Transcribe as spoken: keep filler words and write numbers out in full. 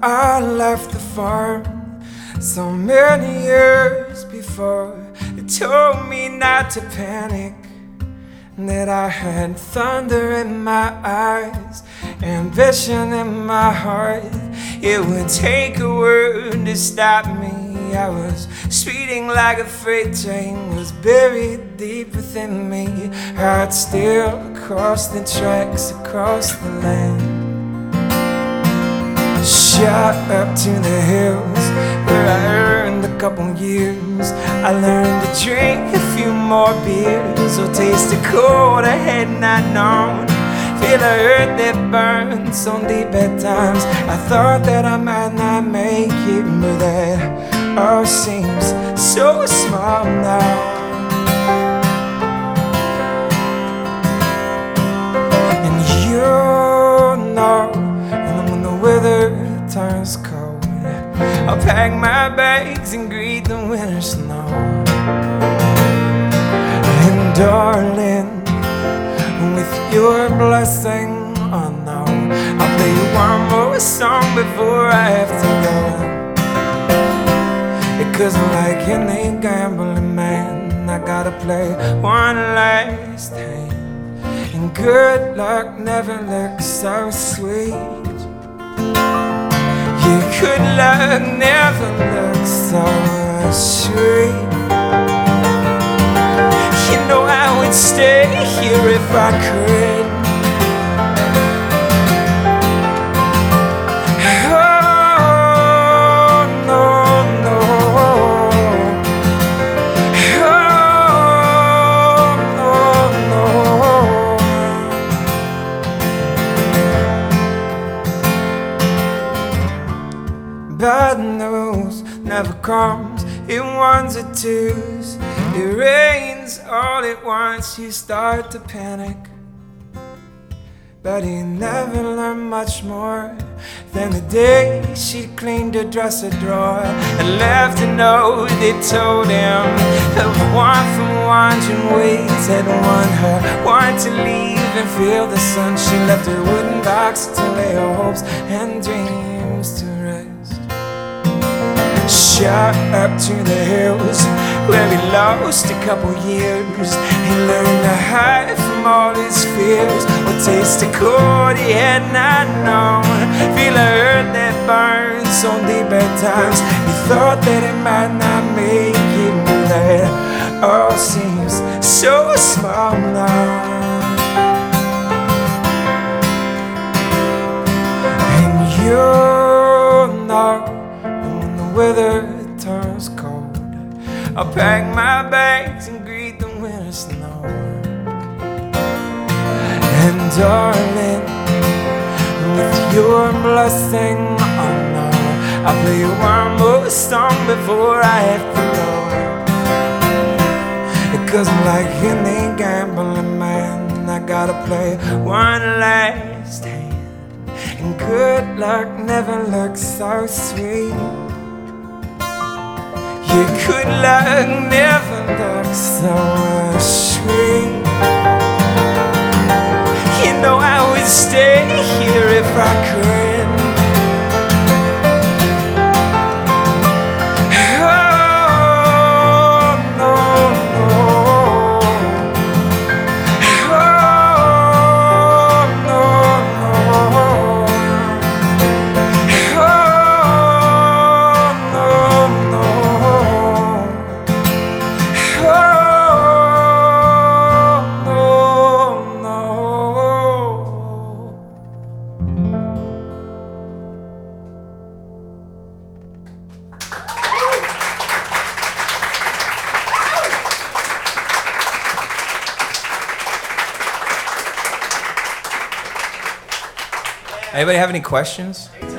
I left the farm so many years before. They told me not to panic, that I had thunder in my eyes, ambition in my heart. It would take a word to stop me. I was speeding like a freight train, was buried deep within me. I'd steer across the tracks, across the land, shot up to the hills where I earned a couple years. I learned to drink a few more beers, or taste the cold I had not known, feel a hurt that burns so deep at times. I thought that I might not make it, but that all seems so small now. And you know, and when the weather turns cold, I'll pack my bags and greet the winter snow. And darling, with your blessing, oh no, I'll play you one more song before I have to go. Because like any gambling man, I gotta play one last hand. And good luck never looks so sweet. Yeah, good luck never looks so sweet. You know I would stay here if I could. Oh, no, no. Oh, no, no. Bad news never comes in ones or twos. It rains all at once, you start to panic. But he never learned much more than the day she cleaned her dresser drawer and left a note that told him of one from wandering ways had won her, wanted to leave and feel the sun. She left her wooden box to lay her hopes and dreams to rest. Shot up to the hills where he lost a couple years. He learned to hide from all his fears, or taste the cold he had not known, feel a hurt that burns so deep at times. He thought that he might not make it, but that all seems so small now. And you know, when the weather turns cold, I'll pack my bags and greet the winter snow. And darling, with your blessing, oh no, I'll play you one more song before I have to go. Because like any gambling man, I gotta play one last hand. And good luck never looks so sweet. Yeah, good luck never looks so sweet. You know I would stay here if I could. Oh, no, no. Oh, no, no. Anybody have any questions?